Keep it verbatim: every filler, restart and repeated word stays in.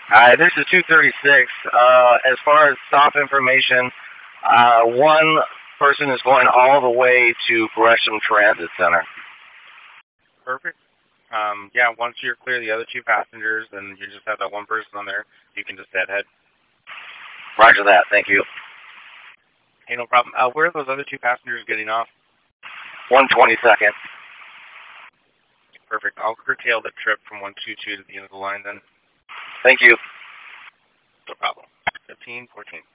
Hi, this is two thirty-six. Uh, as far as stop information, uh, one person is going all the way to Gresham Transit Center. Perfect. Um, yeah, once you're clear the other two passengers and you just have that one person on there, you can just dead head. Roger that. Thank you. Hey, no problem. Uh, where are those other two passengers getting off? one twenty-second. Perfect. I'll curtail the trip from one two two to the end of the line then. Thank you. No problem. fifteen, fourteen.